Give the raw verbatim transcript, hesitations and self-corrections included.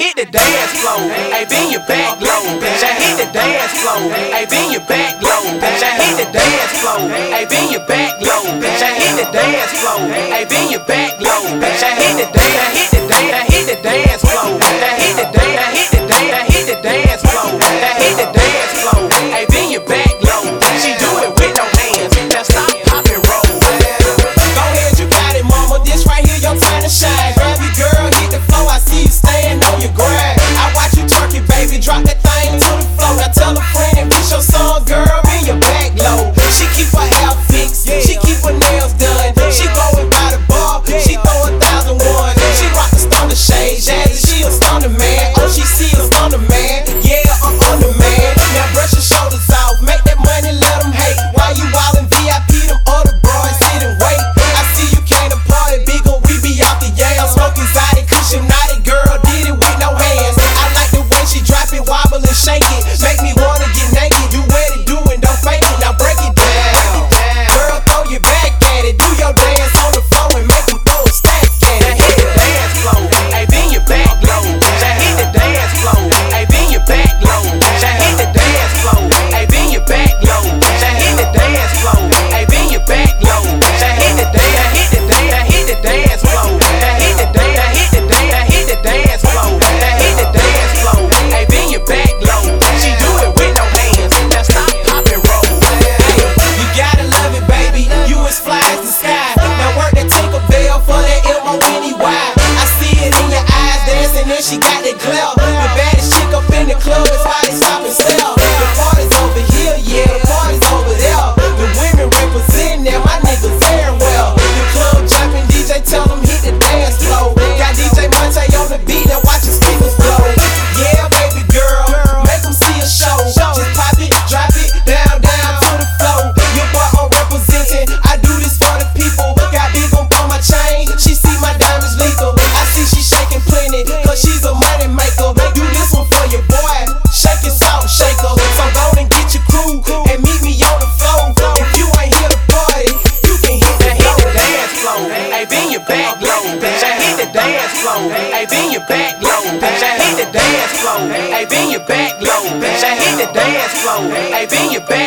hit the dance floor. Hey, bend your back low. Say hit the dance floor. Hey, bend your back low. Say hit the dance floor. Hey, bend your back low. Say hit the dance floor. Hey, bend your back low. Say hit the dance, hit the dance, hit the dance floor. Hit the dance, hit the dance, hit the dance floor. Hit the dance floor. Hey, bend your back low. She do it with no hands. Now stop, pop and roll. Go ahead, you got it, mama. This right here, your time to shine. Grab your girl, hit the floor. I see you staying on your grind. I watch you twerk it, baby. Drop that thing to the floor. Now tell a friend and it's your song, girl. Bend your back low. She keep her hair fixed. She keep her nails done. She going by the bar. She throw a thousand one. She rock the stunner shade. Jazzy, she a stunner man. Oh, she see a stunner man. Yeah, I'm on the man. Now brush your shoulders off. Make that money, let them hate. While you all in V I P, them other bros sit and wait. I see you came to party, big ol' we be off the yam. Smoke exotic, cushion naughty, girl did it with no hands. I like the way she drop it, wobble and shake it. Make me wanna get naked. You wet it, do it, don't fake it. Now break it down. Girl, throw your back at it. Do your dance on the floor and make them throw a stack at it. Now hit the dance floor. Hey, bend your back low. Say hit the dance floor. Hey, bend your back low. Say hit the dance floor. Hey, bend your back low. Say hit the dance floor. Hey, bend your back low. Say hit the dance, hit the dance, hit the dance floor. Hit the dance, hit the dance, hit the dance floor. Hit the dance floor. Hey, bend your back low. She do it with no hands. Now stop, pop and roll. You gotta love it, baby. You as fly as the sky. Now work that Tinkerbell for that M O N E Y. I see it in your eyes dancing and she got that glare. The baddest chick up in the club is why they stop and stare. The party's over here, yeah, the party's over there. The women representing there, my niggas very well. The club jumping, D J tell them hit the dance floor. Got D J Monte on the beat, now watch the speakers blow. Yeah, baby girl, make them see a show. Just pop it, drop it, down, down to the floor. Your boy on representing, I do this for the people. Got big on my chain, she see my diamonds lethal. I see she shaking plenty, cause she's a money maker. Do this one for your boy, shake it, salt shaker. So go and get your crew and meet me on the floor. If you ain't here to party, you can hit the Now hit the dance floor. Hey, bend your back low. Say hit the dance floor. Hey, bend your back low. Say hit the dance floor. Hey, bend your back low. Say hit the dance floor. Hey, bend your back